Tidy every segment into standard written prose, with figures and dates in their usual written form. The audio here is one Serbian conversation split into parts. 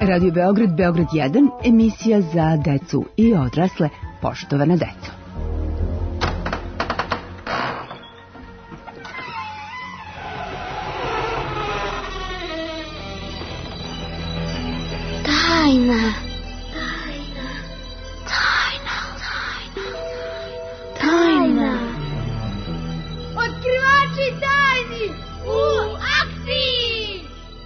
Radio Beograd, Beograd 1, emisija za decu i odrasle, poštovana deco. Tajna. Otkrivači tajni u akciji!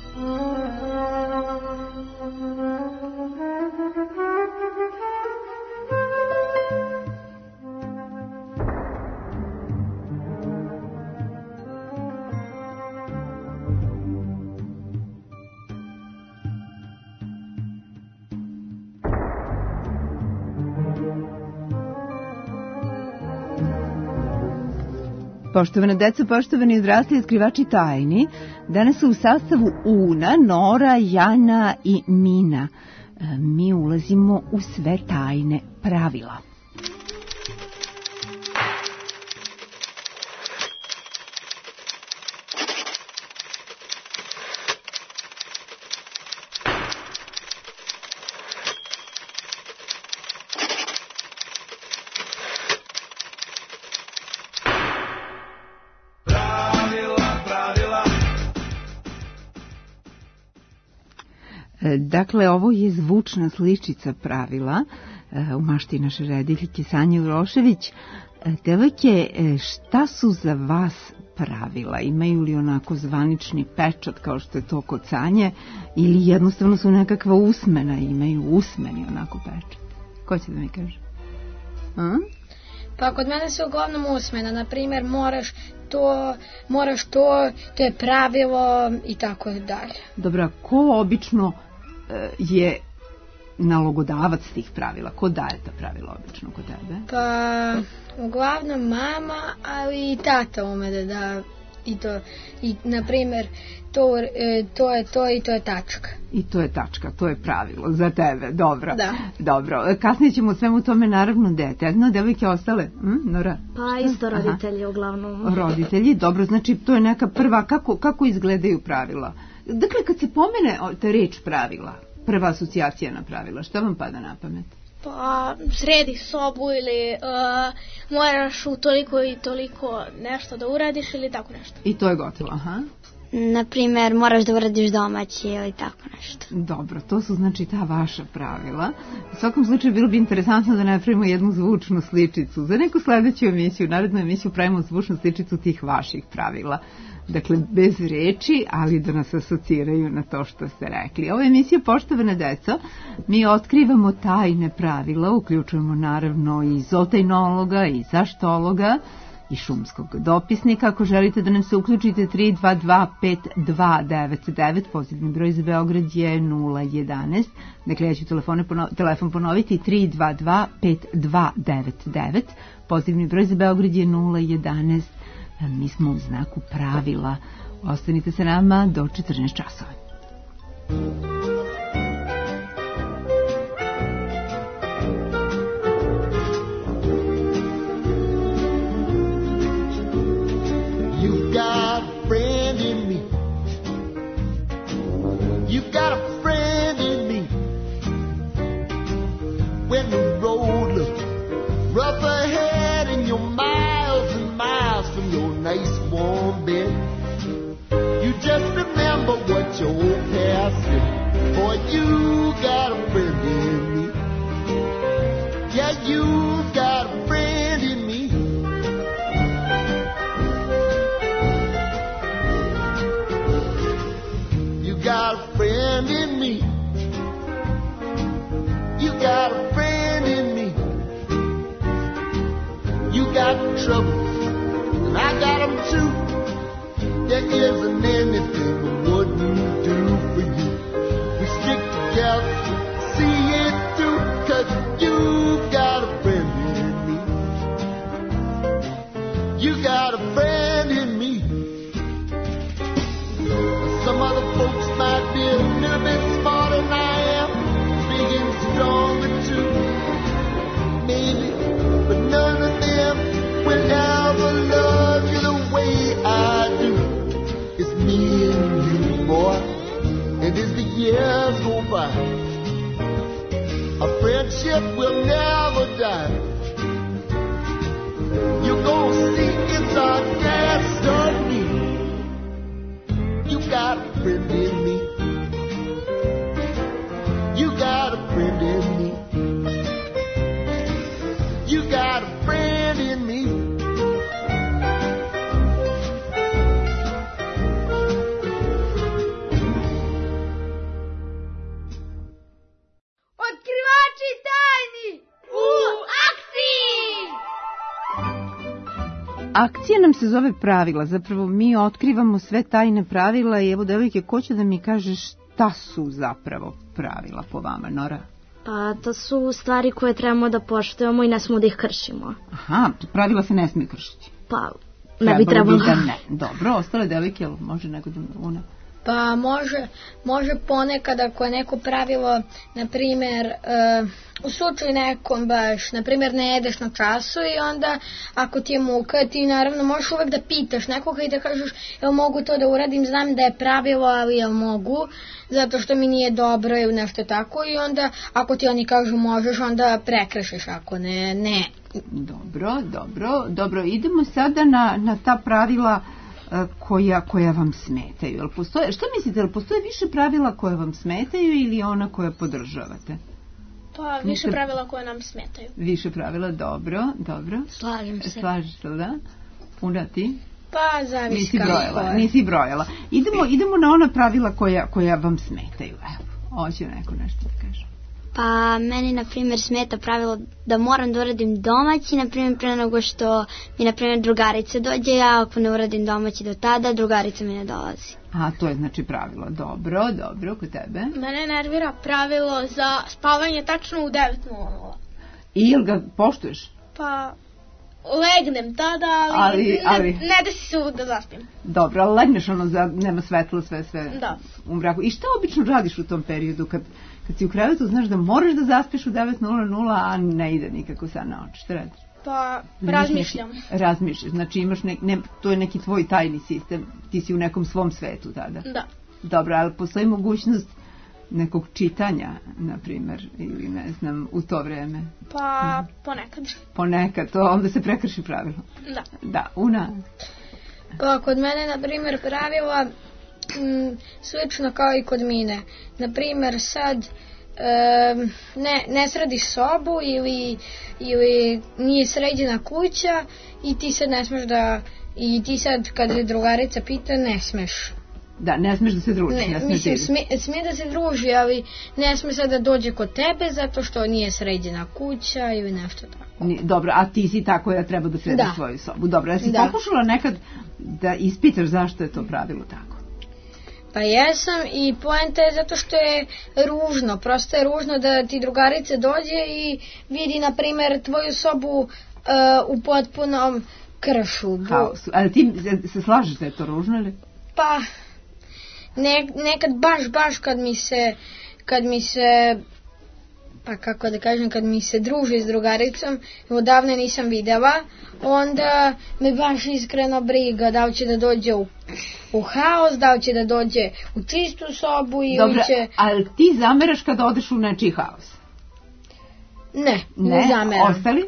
Poštovana deca, poštovani odrasli otkrivači tajni, danas su u sastavu Una, Nora, Jana i Mina. Mi ulazimo u sve tajne pravila. Dakle, ovo je zvučna sličica pravila u mašti naše rediteljke Sanje Urošević. Devojke, šta su za vas pravila? Imaju li onako zvanični pečat kao što je to kod Sanje ili jednostavno su nekakva usmena, imaju usmeni onako pečat? Ko će da mi kaže? Pa kod mene su uglavnom usmena, na primjer moraš to je pravilo i tako dalje. Dobro, ko obično je nalogodavac tih pravila? Ko daje ta pravila obično kod tebe? Pa uglavnom mama, ali i tata ume da da i to. I na primjer to je to i to je tačka. I to je tačka, to je pravilo za tebe, dobro. Da. Dobro, kasnije ćemo svemu tome naravno detaljno. Devojke ostale, Nora? Pa isto roditelji uglavnom. Roditelji, dobro, znači to je neka prva, kako izgledaju pravila? Dakle, kad se pomene ta reč pravila, prva asocijacija na pravila, šta vam pada na pamet? Pa sredi sobu ili moraš u toliko i toliko nešto da uradiš ili tako nešto. I to je gotovo, aha. Naprimjer, moraš da uradiš domaći ili tako nešto. Dobro, to su znači ta vaša pravila. U svakom slučaju bilo bi interesantno da napravimo jednu zvučnu sličicu. Za neku sledeću emisiju, narednu emisiju pravimo zvučnu sličicu tih vaših pravila. Dakle, bez reči, ali da nas asociraju na to što ste rekli. Ovo je emisija Poštovana deco. Mi otkrivamo tajne pravila, uključujemo naravno i zootajnologa i zaštologa i šumskog dopisnika. Ako želite da nam se uključite, 322-5299, pozivni broj za Beograd je 011. Dakle, ja ću telefon ponoviti, 322-5299, pozivni broj za Beograd je 011. Mi smo u znaku pravila. Ostanite sa nama do 14 časova. You got a friend in me. You got a friend in me. When the road looks rough ahead and you're miles and miles from your nice warm bed, you just remember what your old past said. Boy, you got a friend in me. Yeah, you got a friend in me. You got a friend in me. You got a friend in me. You got troubles, and I got them too. There isn't anything I wouldn't do for you. We stick together, see it through, 'cause you got a friend in me. You got a friend in me. Some other folks might be a little bit smarter than I am, big and stronger too, maybe, but none of them will ever love you the way I do. It's me and you, boy, and as the years go by, ship will never die. You're gonna see it's our destiny. You got a friend in me. You got a friend in me. You got a friend in me. Otkrivači tajni u akciji! Akcija nam se zove pravila, zapravo mi otkrivamo sve tajne pravila i evo devojke, ko će da mi kaže šta su zapravo pravila po vama, Nora? Pa to su stvari koje trebamo da poštujemo i ne smemo da ih kršimo. Aha, pravila se ne smije kršiti. Pa ne bi trebalo. Da ne. Dobro, ostale devojke, jel može neko da una? Pa može ponekad ako je neko pravilo, na primjer, u slučaju nekom baš, na primjer ne jedeš na času i onda ako ti je muka, ti naravno možeš uvek da pitaš nekoga i da kažeš jel mogu to da uradim, znam da je pravilo, ali jel mogu, zato što mi nije dobro ili nešto tako i onda ako ti oni kažu možeš, onda prekršiš, ako ne, ne. Dobro, idemo sada na ta pravila koja vam smetaju. Jel postoje, šta mislite, jel postoje više pravila koje vam smetaju ili ona koja podržavate? Pa više pravila koje nam smetaju. Više pravila, dobro. Slažem se. Slažeš se, da? Una ti? Pa zavisi Nisi brojala. Idemo na ona pravila koja vam smetaju. Evo, hoće neko nešto da kaže. Pa meni, na primjer, smeta pravilo da moram da uradim domaći, na primjer, pre nego što mi, na primjer, drugarica dođe, ja ako ne uradim domaći do tada, drugarica mi ne dolazi. A, to je znači pravilo. Dobro, kod tebe? Mene nervira pravilo za spavanje tačno u 9:00. I jel ga poštuješ? Pa legnem tada, ali ne da si se uvijek da zaspim. Dobro, ali legneš nema svetlo, sve da. U mraku. I šta obično radiš u tom periodu kad si u krevetu, znaš da moraš da zaspiš u 9:00, a ne ide nikako sad na oči? Šta radiš? Pa razmišljam. Razmišljaš, znači imaš to je neki tvoj tajni sistem, ti si u nekom svom svetu tada. Da. Dobro, ali postoji mogućnost nekog čitanja, na primjer, ili ne znam, u to vreme? Pa ponekad. To onda se prekrši pravilo. Da, Una? Pa kod mene, na primjer, pravila slično kao i kod Mine. Na primjer, sad ne središ sobu ili nije sređena kuća i ti sad ne smeš da, i ti sad kad je drugarica pita ne smeš. Da, ne smeš da se druži. Smije da se druži, ali ne smije sad da dođe kod tebe zato što nije sređena kuća ili nešto tako. Dobro, a ti si ta koja treba da središ svoju sobu. Dobro, a si pokušala nekad da ispitaš zašto je to pravilo tako? Pa jesam i poenta je zato što je ružno. Prosto je ružno da ti drugarica dođe i vidi, na primjer, tvoju sobu u potpunom kršu. Haosu. Ali ti se slažeš da je to ružno ili? Pa nekad baš kad mi se pa kako da kažem, kad mi se druži s drugaricom, odavno nisam videla, onda me baš iskreno briga da li će da dođe u haos, da li će da dođe u čistu sobu ili Dobro, će... ali ti zameraš kad odeš u nečiji haos? Ne zameram. Ostali?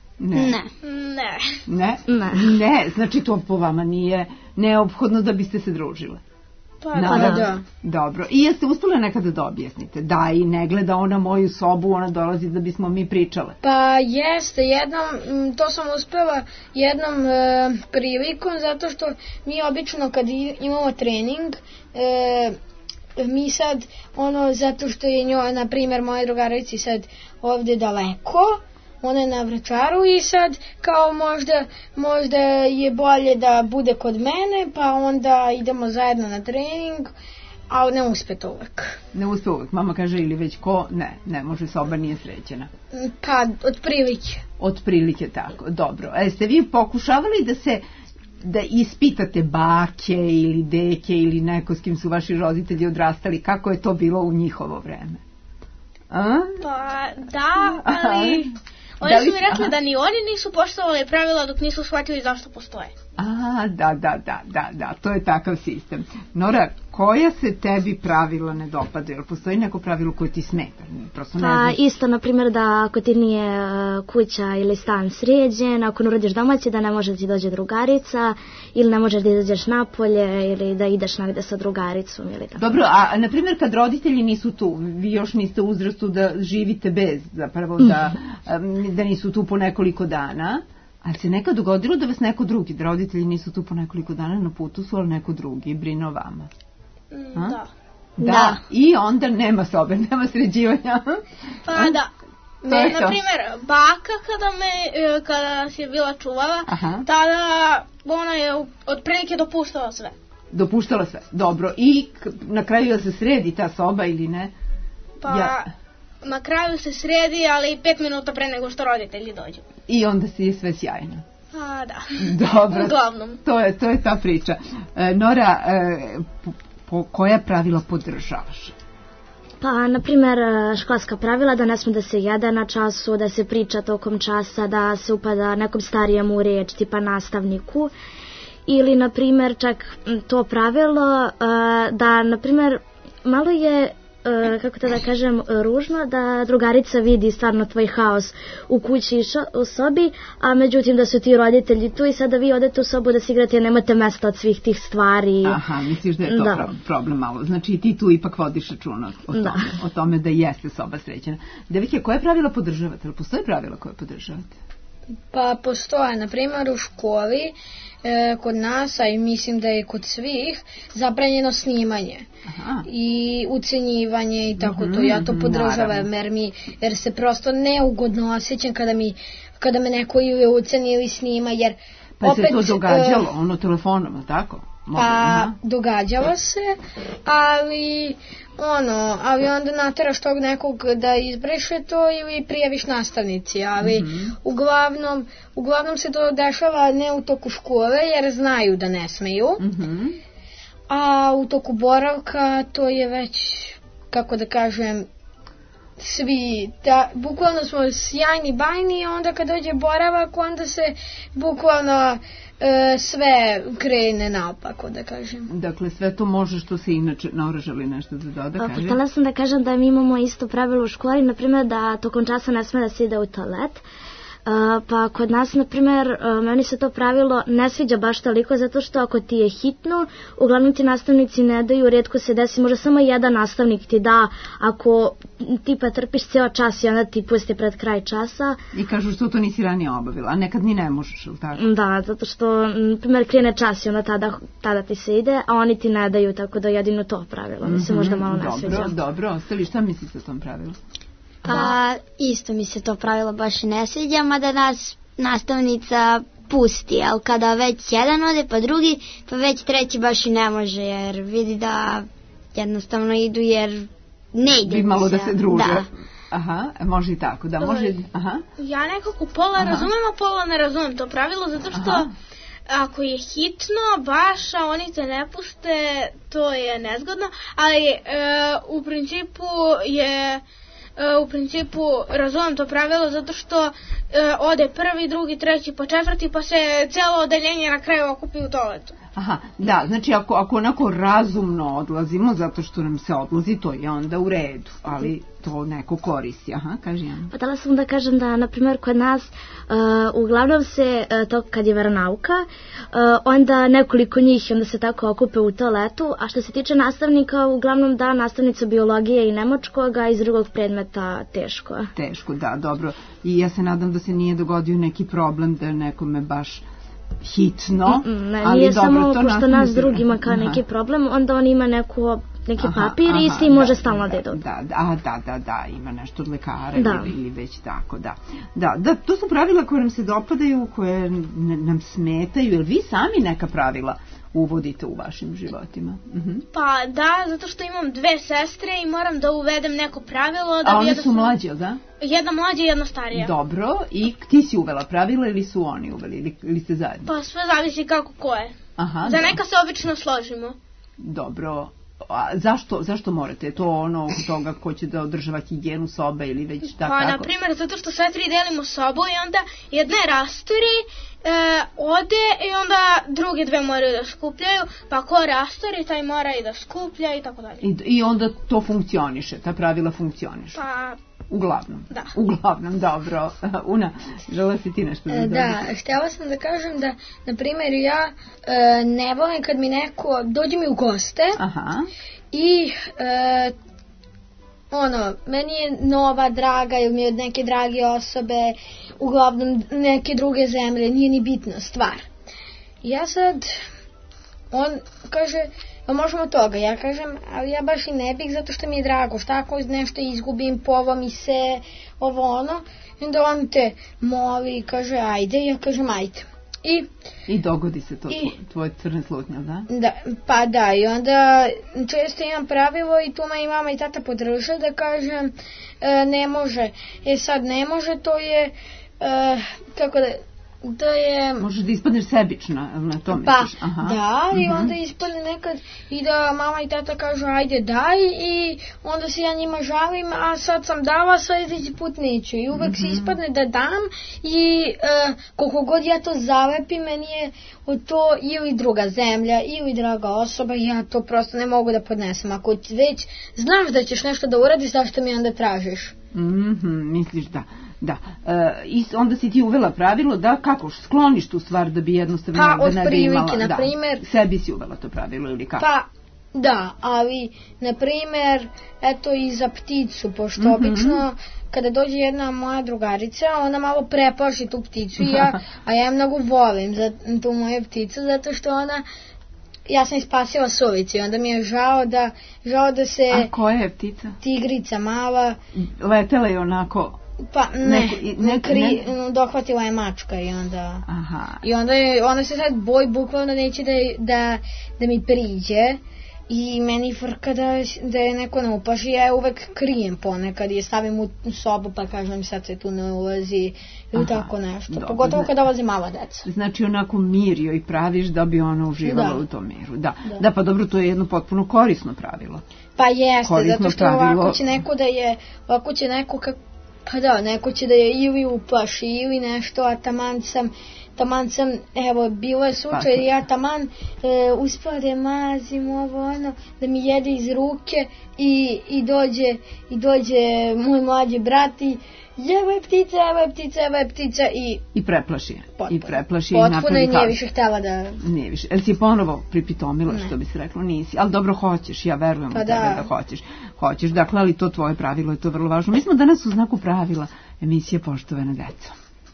Ne, znači to po vama nije neophodno da biste se družile. Pa da. Dobro. I jeste uspjeli nekada da objasnite? Da, i ne gleda ona moju sobu, ona dolazi da bismo mi pričale. Pa jeste, to sam uspjela jednom prilikom, zato što mi obično kad imamo trening, mi sad, zato što je njoj, na primjer, moje drugarici sad ovdje daleko, ona je na Vračaru i sad kao možda je bolje da bude kod mene, pa onda idemo zajedno na trening, ali ne uspe to uvek. Ne uspe uvek, mama kaže ili već ko, ne može, soba nije sređena. Pa, otprilike. Otprilike tako, dobro. Ste vi pokušavali da ispitate bake ili deke ili neko s kim su vaši roditelji odrastali, kako je to bilo u njihovo vreme? Pa da, ali... Oni su mi rekli da ni oni nisu poštovali pravila dok nisu shvatili zašto postoje. Da, to je takav sistem. Nora, koja se tebi pravila ne dopadaju? Jel postoji neko pravilo koje ti smeta? Prosto ne znaš. Isto, na primjer, da ako ti nije kuća ili stan sređen, ako ne uradiš domaći, da ne može da ti dođe drugarica, ili ne možeš da izađeš napolje, ili da ideš negde sa drugaricom. Ili tako. Dobro, a na primjer kad roditelji nisu tu, vi još niste u uzrastu da živite bez, zapravo da nisu tu po nekoliko dana, ali se nekad dogodilo da vas neko drugi, da roditelji nisu tu po nekoliko dana na putu su, ali neko drugi brine o vama? Da. I onda nema sobe, nema sređivanja. Pa da. Na primjer, baka kada nas je bila čuvala, tada ona je otprilike dopuštala sve. Dopuštala sve, dobro. I na kraju da se sredi ta soba ili ne? Pa... Na kraju se sredi, ali 5 minuta pre nego što roditelji dođu. I onda je sve sjajno. Da. Dobro. Uglavnom. To je ta priča. Nora, koja pravila podržavaš? Pa, na primjer, školska pravila da ne sme da se jede na času, da se priča tokom časa, da se upada nekom starijem u reč, tipa nastavniku. Ili, na primjer, čak to pravilo da, na primjer, malo je... kako to da kažem, ružno da drugarica vidi stvarno tvoj haos u kući i u sobi, a međutim da su ti roditelji tu i sada vi odete u sobu da se igrate jer nemate mesta od svih tih stvari. Aha, misliš da je to problem malo. Znači ti tu ipak vodiš računa o tome da jeste soba sređena. Devike, koje pravila podržavate? Postoje pravila koje podržavate? Pa postoje, na primjer u školi kod nas, a i mislim da je kod svih, zabranjeno snimanje. I ucenjivanje i tako to. Ja to podržavam jer se prosto neugodno osjećam kada me neko ili uceni ili snima, jer pa opet... Pa se to događalo, telefonom, tako? Pa događalo se, ali onda nateraš tog nekog da izbriše to ili prijaviš nastavnici, ali uglavnom se to dešava ne u toku škole jer znaju da ne smeju, a u toku boravka to je već, kako da kažem, svi, bukvalno smo sjajni, bajni, onda kad dođe boravak, onda se bukvalno sve krene naopako, da kažem. Dakle, sve to može što se inače Nora želi nešto da doda, kaže? Htjela sam da kažem da mi imamo isto pravilo u školi, na primjer da tokom časa ne sme da se ide u toalet. Pa kod nas, na primjer, meni se to pravilo ne sviđa baš toliko, zato što ako ti je hitno, uglavnom ti nastavnici ne daju, rijetko se desi, možda samo jedan nastavnik ti da, ako tipa trpiš ceo čas i onda ti pusti pred kraj časa. I kažu što to nisi ranije obavila, a nekad ni ne možeš, ili tako? Da, zato što, na primjer, krene čas i onda tada ti se ide, a oni ti ne daju, tako da jedino to pravilo, mi se možda malo ne sviđa. Dobro, ostali, šta mislite o tom pravilu? Pa isto mi se to pravilo baš ne sviđa, mada nas nastavnica pusti, ali kada već jedan ode pa drugi, pa već treći baš i ne može, jer vidi da jednostavno idu jer ne ide. Bi malo da se druže. Da. Aha, može i tako, da može. Aha. Ja nekako pola razumem, a pola ne razumem to pravilo, zato što ako je hitno, baš, a oni te ne puste, to je nezgodno, ali u principu razumem to pravilo zato što ode prvi, drugi, treći, pa četvrti, pa se cijelo odeljenje na kraju okupi u toaletu. Aha, da, znači ako onako razumno odlazimo zato što nam se odlazi, to je onda u redu, ali to neko koristi. Aha, kaži Jana. Htjela sam da kažem da, na primjer, kod nas uglavnom se to kad je veronauka, onda nekoliko njih onda se tako okupe u toaletu, a što se tiče nastavnika, uglavnom da, nastavnica biologije i nemačkog, a iz drugog predmeta teško. Teško, da, dobro. I ja se nadam da se nije dogodio neki problem da nekome baš hitno, ali nije dobro, samo to pošto nas drugima kao neki problem, onda on ima neki papir i s tim može stalno da ide. Da, ima nešto od lekara ili već tako, da, to su pravila koje nam se dopadaju, koje nam smetaju, jer vi sami neka pravila uvodite u vašim životima? Pa da, zato što imam 2 sestre i moram da uvedem neko pravilo. A one su mlađe, da? Jedna mlađa i jedna starija. Dobro, i ti si uvela pravila ili su oni uveli, ili ste zajedno? Pa sve zavisi kako ko je. Za neka se obično složimo. Dobro, a zašto morate? Je to ono oko toga ko će da održava higijenu sobe ili već tako? Pa, na primjer, zato što sve 3 delimo sobu i onda jedna je rasturi ode i onda druge dve moraju da skupljaju, pa ko rastori taj mora i da skuplja i tako dalje. I onda to funkcioniše, ta pravila funkcioniše. Pa uglavnom. Da. Uglavnom, dobro. Una, žela si ti nešto da dođe? Da, htjela sam da kažem da, na primjer, ja ne volim kad mi neko dođe mi u goste. Aha. I meni je nova, draga ili mi je od neke drage osobe, uglavnom neke druge zemlje, nije ni bitna stvar. Ja sad, on kaže, pa možemo toga, ja kažem, ali ja baš i ne bih zato što mi je drago, šta ako nešto izgubim, povo mi se, ovo ono, i onda on te moli, kaže ajde, ja kažem ajde. I dogodi se to tvoje crne slutnje, da? Da, pa da, i onda često imam pravilo i tu me i mama i tata podrže da kažem ne može. Sad ne može, to je, kako da, to je... Možeš da ispadneš sebična, na to misliš? Aha. Da, i onda ispadne nekad i da mama i tata kažu ajde daj i onda se ja njima žalim, a sad sam dala, sljedeći put neću. I uvek se ispadne da dam i koliko god ja to zalepim, meni je to ili druga zemlja, ili draga osoba, ja to prosto ne mogu da podnesem. Ako već znaš da ćeš nešto da uradiš, zašto mi onda tražiš? Misliš da. Da, i onda si ti uvela pravilo da kako skloniš tu stvar da bi jednostavno da ne bi imala, na primjer, sebi si uvela to pravilo ili kako? Pa da, ali na primjer eto i za pticu, pošto obično kada dođe jedna moja drugarica, ona malo preplaši tu pticu a ja mnogo volim za tu moju pticu zato što ona, ja sam spasila suvicu i onda mi je žao da se... A koja je ptica? Tigrica mala. Letela je onako... Pa dohvatila je mačka i onda... Aha. I onda se sad boji, bukvalno neće da mi priđe i meni frka da je neko ne uplaši. Ja je uvek krijem ponekad i je stavim u sobu pa kažem sad se tu ne ulazi ili tako nešto. Dobro, pogotovo kada dolazi mala deca. Znači onako mir joj praviš da bi ona uživala u tom miru. Da, pa dobro, to je jedno potpuno korisno pravilo. Pa jeste, zato što ovako će neko da je, pa da, neko će da je ili uplaši ili nešto, a taman sam, evo, bilo je slučaj, ja taman uspela da je mazim ovo ono, da mi jede iz ruke i dođe moj mlađi brat i evo je ptica i preplaši je. Potpuno i nije više htjela da... Nije više. Jel si je ponovo pripitomila, što bi se reklo? Nisi. Ali dobro, hoćeš, ja verujem u tebe da hoćeš. Hoćeš, dakle, ali to tvoje pravilo je to vrlo važno. Mi smo danas u znaku pravila emisije Poštovana deco.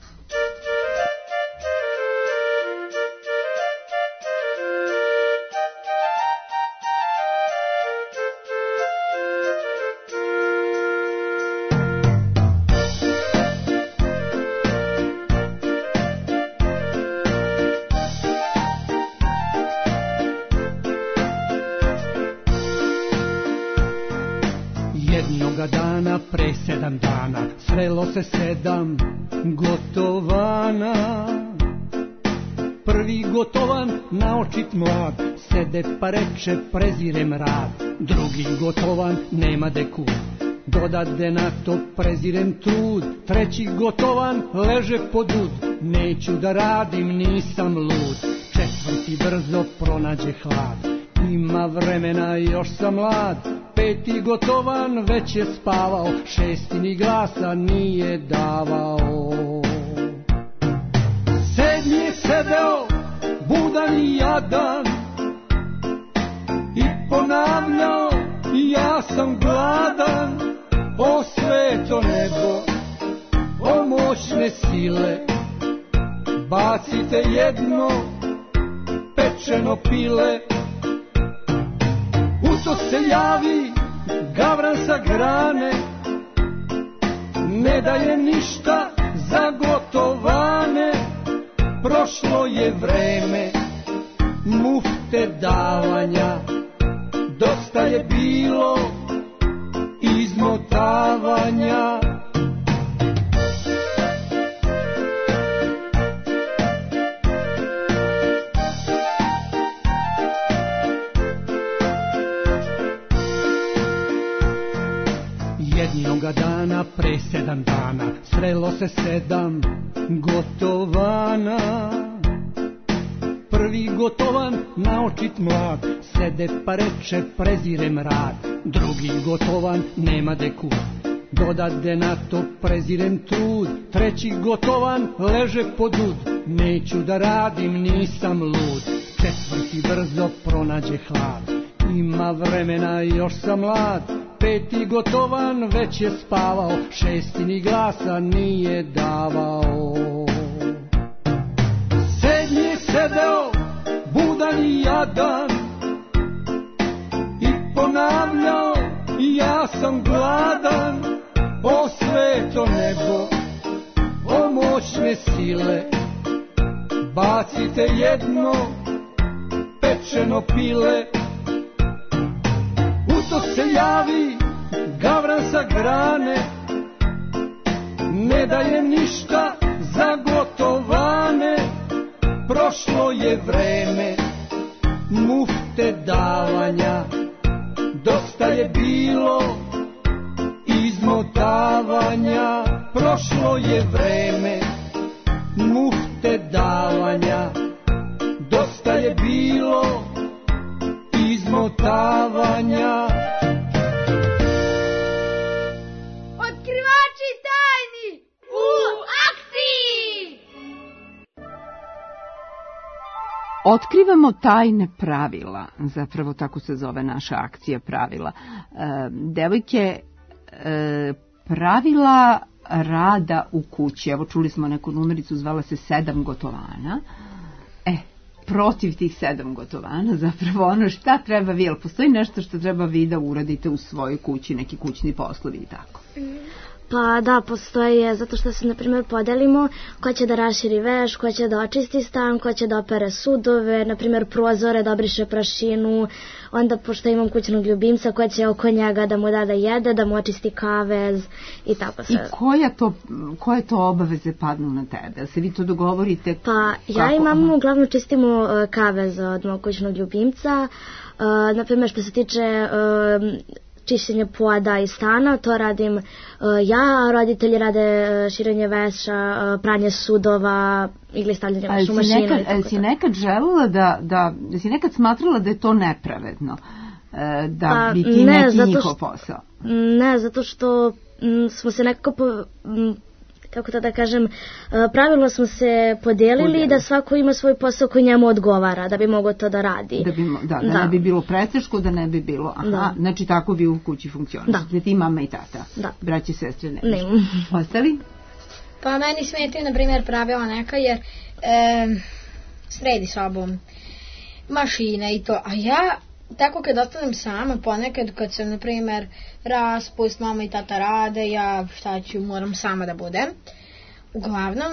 Pre 7 dana srelo se 7 gotovana. Prvi gotovan, naočit mlad, sede pa reče prezirem rad. Drugi gotovan, nema deku, dodade na to prezirem trud. Treći gotovan, leže pod ud, neću da radim, nisam lud. Četvrti brzo pronađe hlad, ima vremena, još sam mlad. Peti gotovan, već je spavao, šesti ni glasa nije davao. Sedmi je sedeo, budan i jadan, i ponavljao, ja sam gladan. O sveto nebo, o moćne sile, bacite jedno pečeno pile. U to se javi gavran sa grane, ne daje ništa za gotovane. Prošlo je vreme mufte davanja, dosta je bilo izmotavanja. Jednoga dana pre Pre 7 dana srelo se 7 gotovana. Prvi gotovan, naočit mlad, sede pa reče prezirem rad. Drugi gotovan, nema deku, dodade na to prezirem trud. Treći gotovan, leže pod ud, neću da radim, nisam lud. Četvrti brzo pronađe hlad, ima vremena, još sam mlad. Peti gotovan, već je spavao, šesti ni glasa nije davao. Sedmi je sedeo, budan i jadan, i ponavljao, ja sam gladan. O sveto nebo, o moćne sile, bacite jedno pečeno pile. U to se javi gavran sa grane, ne daje ništa za gotovane. Prošlo je vreme mufte davanja, dosta je bilo izmotavanja. Prošlo je vreme mufte davanja, dosta je bilo izmotavanja. Otkrivači tajni u akciji! Otkrivamo tajne pravila, zapravo tako se zove naša akcija pravila. Devojke, pravila rada u kući, evo čuli smo neku numericu, zvala se 7 gotovana. Protiv tih 7 gotovana, zapravo ono šta treba vi, ali postoji nešto što treba vi da uradite u svojoj kući, neki kućni poslovi i tako? Pa da, postoje, zato što se, na primjer, podelimo ko će da raširi veš, ko će da očisti stan, ko će da opere sudove, na primjer, prozore, da obriše prašinu, onda, pošto imam kućnog ljubimca, ko će oko njega da mu da jede, da mu očisti kavez i tako sve. I koje to obaveze padnu na tebe? Da se vi to dogovorite? Pa, ja i mama uglavnom čistimo kavez od mog kućnog ljubimca, na primjer, što se tiče čišćenje poda i stana, to radim ja, a roditelji rade širenje veša, pranje sudova ili stavljanje veša u mašinu. Si nekad želela da si nekad smatrala da je to nepravedno, da bi ti neki njihov posao? Ne, zato što smo se nekako kako to da kažem, pravilno smo se podijelili da svako ima svoj posao koji njemu odgovara, da bi mogao to da radi. Da ne bi bilo preteško, da ne bi bilo, znači tako vi u kući funkcionišete, ti mama i tata, braće, sestre, ne. Ostali? Pa meni smetaju, na primjer, pravila neka, jer sredi sobom mašine i to, a ja tako kad ostanem sama, ponekad kad sam, na primjer, raspust, mama i tata rade, ja šta ću, moram sama da budem. Uglavnom,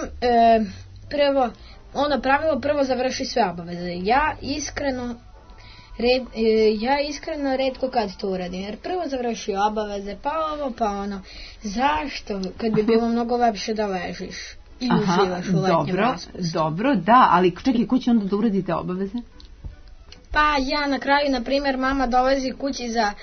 prvo završi sve obaveze. Ja iskreno redko kad to uradim, jer prvo završi obaveze, pa ovo, pa ono. Zašto? Kad bi bilo mnogo lepše da ležiš i uživaš u letnjem raspustu. Dobro, da, ali čekaj, ko će onda da uradite obaveze? Pa ja na kraju, na primjer, mama dolazi kući ja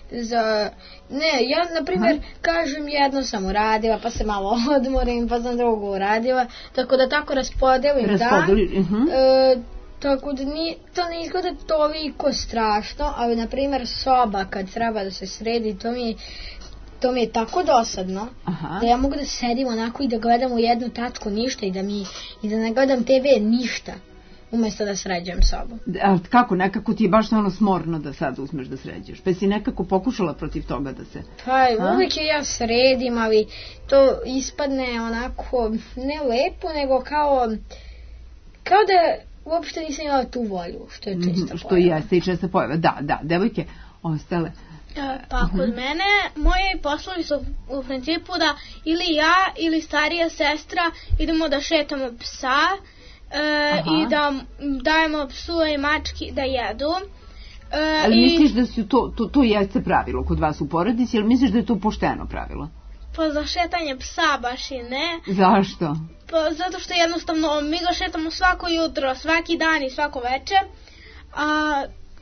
na primjer kažem jedno sam uradila, pa se malo odmorim, pa sam drugo uradila, tako da tako raspodelim dan. Tako da to ne izgleda toliko strašno, ali na primjer soba kad treba da se sredi, to mi je tako dosadno, da ja mogu da sedim onako i da gledam u jednu tačku ništa i da ne gledam TV ništa, umjesto da sređujem sobu. Kako, nekako ti je baš ono smorno da sad uzmeš da sređuješ, pa si nekako pokušala protiv toga da se... Pa uvijek ja sredim, ali to ispadne onako ne lepo, nego kao da uopšte nisam imala tu volju, što je česta pojava. Što jeste i česta pojava, da, devojke ostale. Pa kod mene, moji poslovi su u principu da ili ja ili starija sestra idemo da šetamo psa, i da dajemo psu i mački da jedu. Ali misliš da su to jeste pravilo kod vas u porodici, ali misliš da je to pošteno pravilo? Pa za šetanje psa baš i ne. Zašto? Pa zato što jednostavno mi ga šetamo svako jutro, svaki dan i svako veče, a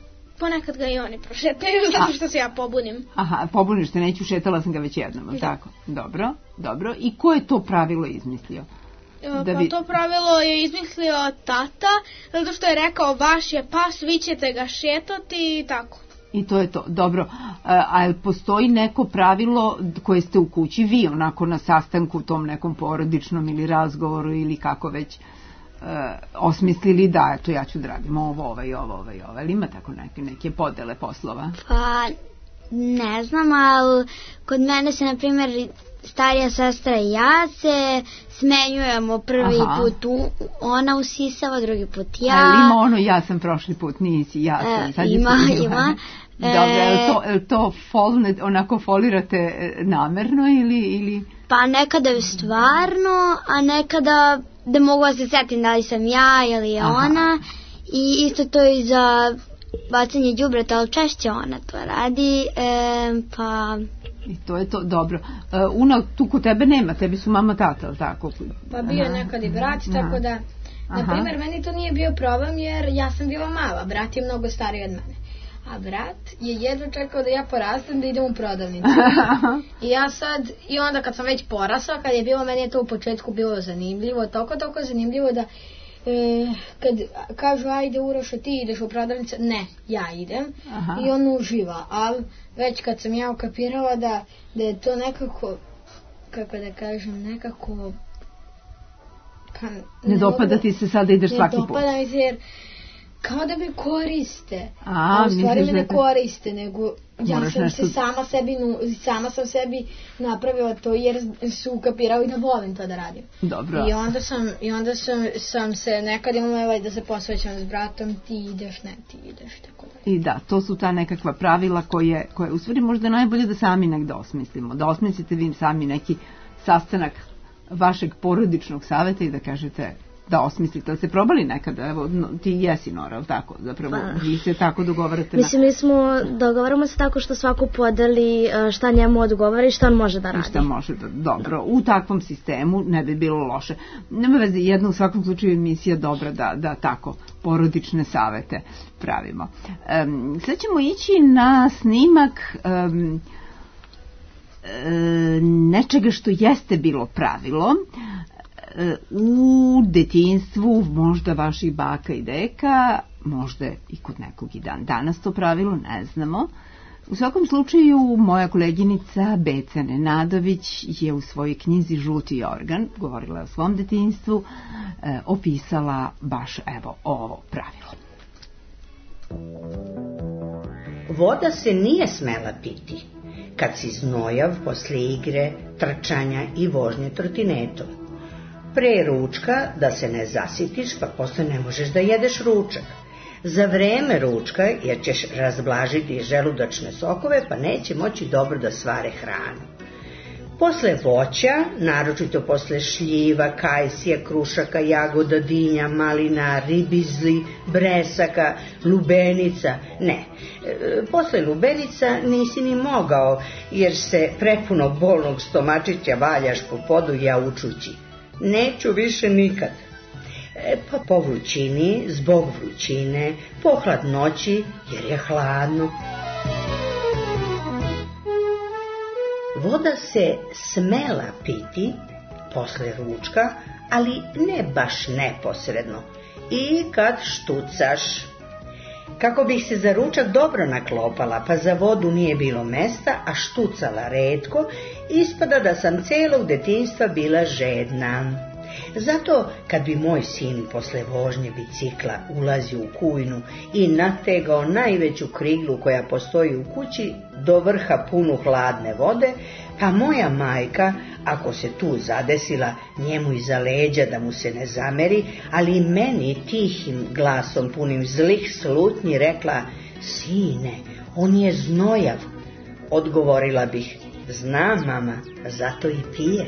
ponekad ga i oni prošetaju, zato što se ja pobunim. Aha, pobuniš se, neću, šetala sam ga već jednom, tako? Dobro. I ko je to pravilo izmislio? To pravilo je izmislio tata, zato što je rekao vaš je pas, vi ćete ga šetati i tako. I to je to, dobro. A postoji neko pravilo koje ste u kući vi, onako na sastanku, tom nekom porodičnom ili razgovoru ili kako već osmislili da, eto ja ću da radim ovo, ali ima tako neke podele poslova? Pa, ne znam, ali kod mene se, na primjer, starija sestra i ja se smenjujemo, prvi put ona usisava, drugi put ja. Ali ima ono, ja sam prošli put, nisi, ja sam. Sad ima. Dobro, je to onako folirate namerno ili? Pa nekada je stvarno, a nekada da mogu da se setim da li sam ja ili je ona. I isto to i za bacanje đubreta, ali češće ona to radi, pa... I to je to, dobro. Una, tu kod tebe nema, tebi su mama, tata, ali tako? Pa bio nekad i brat, tako da, na primjer, meni to nije bio problem jer ja sam bila mala, brat je mnogo stariji od mene. A brat je jedva čekao da ja porastem da idem u prodavnicu. I ja sad, i onda kad sam već porasla, kad je bilo, meni je to u početku bilo zanimljivo, toliko zanimljivo da kad kažu ajde Uroša ti ideš u prodavnicu, ne, ja idem. I on uživa, ali već kad sam ja ukapirala da je to nekako, kako da kažem, nekako ne dopada ti se sad da ideš svaki put. Ne dopada mi se jer kao da me koriste, a u stvari me ne koriste, nego ja sam se sama sam sebi napravila to jer su ukapirali da volim to da radim. Dobro. I onda sam se nekad imala da se posvećam s bratom, ti ideš, tako da. I da, to su ta nekakva pravila koje u stvari možda najbolje da sami negde osmislimo, da osmislite vi sami neki sastanak vašeg porodičnog saveta i da kažete, da osmislite, ali ste probali nekada, evo ti jesi Nora, ali tako, zapravo vi se tako dogovarate. Mislim, dogovaramo se tako što svako podeli šta njemu odgovara i šta on može da radi. Šta može da, dobro, u takvom sistemu ne bi bilo loše. Nema veze, jedna u svakom slučaju emisija dobra da tako porodične savete pravimo. Sad ćemo ići na snimak nečega što jeste bilo pravilo u detinjstvu možda vaših baka i deka, možda i kod nekog i dan danas to pravilo, ne znamo. U svakom slučaju, moja koleginica Beca Nenadović je u svojoj knjizi Žuti jorgan, govorila o svom detinjstvu, opisala baš evo ovo pravilo. Voda se nije smela piti kad si znojav posle igre, trčanja i vožnje trotinetom. Pre ručka da se ne zasitiš, pa posle ne možeš da jedeš ručak. Za vreme ručka, jer ćeš razblažiti želudačne sokove, pa neće moći dobro da svare hranu. Posle voća, naročito posle šljiva, kajsija, krušaka, jagoda, dinja, malina, ribizli, bresaka, lubenica, ne. Posle lubenica nisi ni mogao, jer se prepuno bolnog stomačića valjaš po podu jaučući. Neću više nikad. Pa po vrućini, zbog vrućine, po hladnoći, jer je hladno. Voda se smela piti posle ručka, ali ne baš neposredno. I kad štucaš. Kako bih se za ručak dobro naklopala, pa za vodu nije bilo mesta, a štucala retko, ispada da sam celog detinjstva bila žedna. Zato kad bi moj sin posle vožnje bicikla ulazio u kujnu i nategao najveću kriglu koja postoji u kući do vrha punu hladne vode, pa moja majka, ako se tu zadesila, njemu iza leđa da mu se ne zameri, ali meni tihim glasom punim zlih slutnji rekla: sine, on je znojav. Odgovorila bih: znam mama, zato i pije.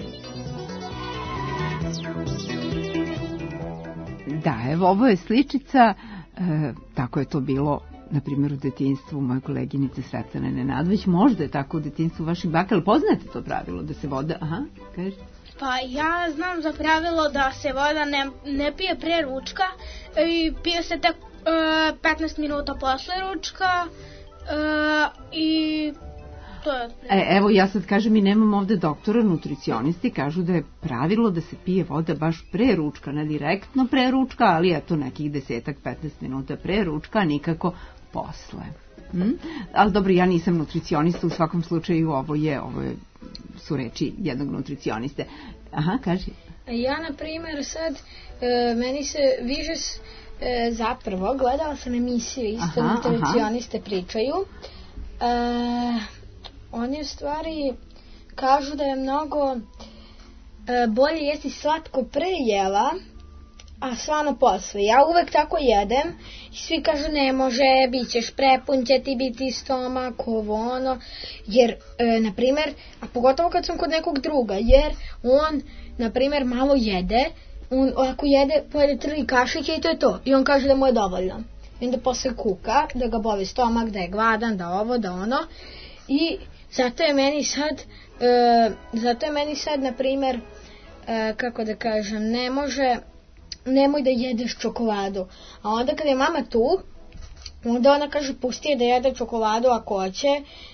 Da, evo, ovo je sličica, tako je to bilo, na primjer, u detinjstvu moje koleginice Svetlane Nenadović, možda je tako u detinjstvu vaših baka, ali poznate to pravilo da se voda, kaži? Pa ja znam za pravilo da se voda ne pije pre ručka i pije se tek 15 minuta posle ručka i to je... Evo ja sad kažem, mi nemamo ovde doktora nutricionisti, kažu da je pravilo da se pije voda baš pre ručka, ne direktno pre ručka, ali eto nekih 10-15 minuta pre ručka, nikako posle. Ali dobro, ja nisam nutricionista, u svakom slučaju ovo su reči jednog nutricioniste. Aha, kaži. Ja, na primjer, sad, meni se više zapravo, gledala sam emisiju, isto nutricioniste pričaju. Oni u stvari kažu da je mnogo bolje jesti slatko pre jela, a slano posle. Ja uvek tako jedem i svi kažu ne može, bit ćeš prepun, će ti biti stomak, ovo ono, jer, na primjer, a pogotovo kad sam kod nekog druga, jer on, na primjer, malo jede, on ako jede, pojede 3 kašiće i to je to. I on kaže da mu je dovoljno. I onda posle kuka, da ga boli stomak, da je gladan, da ovo, da ono. I zato je meni sad, na primjer, kako da kažem, nemoj da jedeš čokoladu. A onda kada je mama tu, onda ona kaže pusti je da jede čokoladu ako hoće,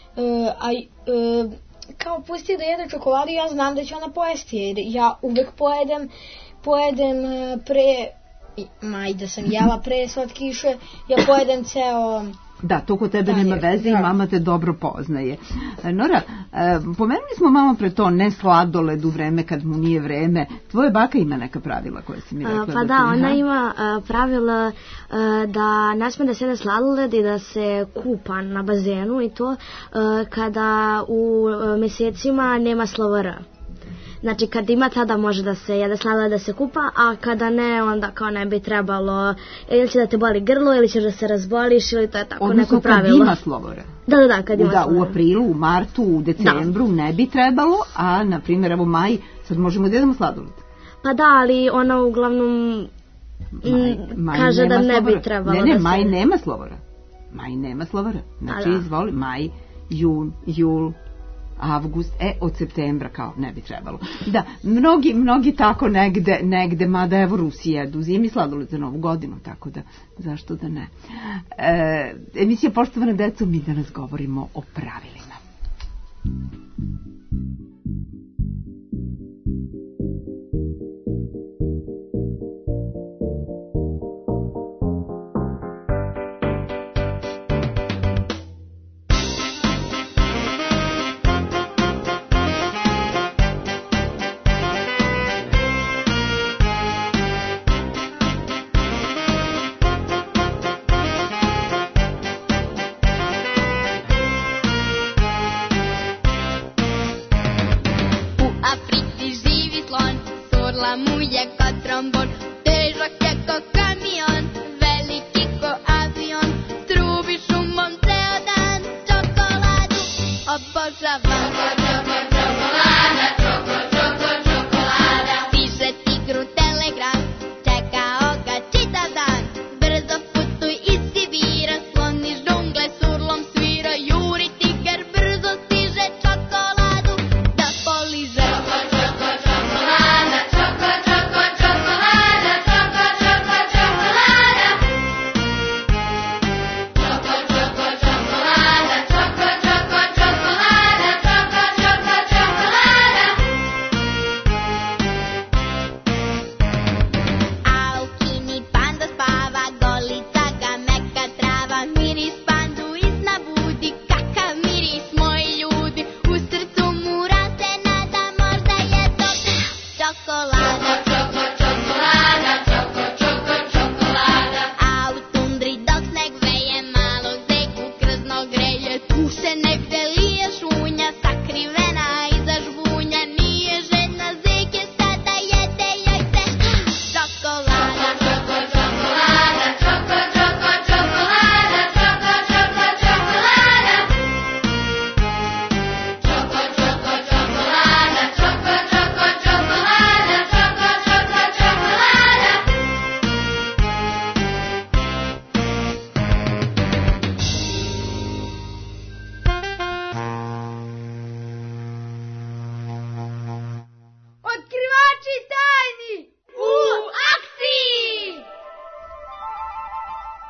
kao pusti je da jede čokoladu, ja znam da će ona pojesti, jer ja uvek pojedem pre, da sam jela pre slatkiše, ja pojedem ceo... Da, to kod tebe nema veze i mama te dobro poznaje. Nora, pomenuli smo malo pre to, ne sladoled u vreme kad mu nije vreme. Tvoja baka ima neka pravila koje si mi rekla? Pa da, ona ima pravila da ne sme da se jede sladoled i da se kupa na bazenu i to kada u mesecima nema slova R. Znači kad ima tada može da se jede sladoled, da se kupa, a kada ne onda kao ne bi trebalo, ili će da te boli grlo ili ćeš da se razboliš ili to je tako neko pravilo. Odnosno kad ima slovora. Da, kad ima slovora. U aprilu, u martu, u decembru ne bi trebalo, a na primjer evo maj, sad možemo da jedemo sladoled. Pa da, ali ona uglavnom kaže da ne bi trebalo. Ne, maj nema slovora. Maj nema slovora. Znači izvoli, maj, jun, jul, avgust, od septembra kao ne bi trebalo. Da, mnogi tako negde, mada evo Rusi jedu zimi sladoled za Novu godinu, tako da zašto da ne. Emisija Poštovana deco, mi danas govorimo o pravilima.